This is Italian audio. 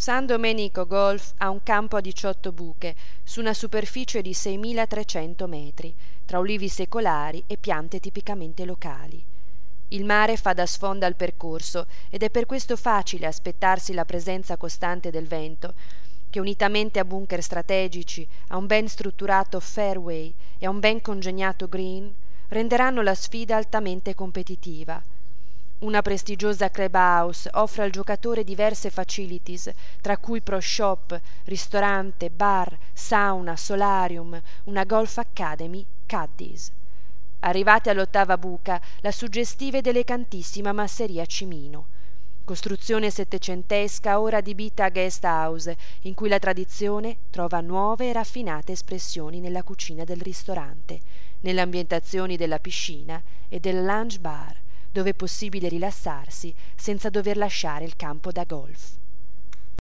San Domenico Golf ha un campo a 18 buche su una superficie di 6.300 metri, tra ulivi secolari e piante tipicamente locali. Il mare fa da sponda al percorso ed è per questo facile aspettarsi la presenza costante del vento, che unitamente a bunker strategici, a un ben strutturato fairway e a un ben congegnato green, renderanno la sfida altamente competitiva. Una prestigiosa clubhouse offre al giocatore diverse facilities, tra cui pro shop, ristorante, bar, sauna, solarium, una golf academy, caddies. Arrivati all'8ª buca, la suggestiva ed elegantissima masseria Cimino. Costruzione settecentesca ora adibita a guest house, in cui la tradizione trova nuove e raffinate espressioni nella cucina del ristorante, nelle ambientazioni della piscina e del lounge bar, dove è possibile rilassarsi senza dover lasciare il campo da golf.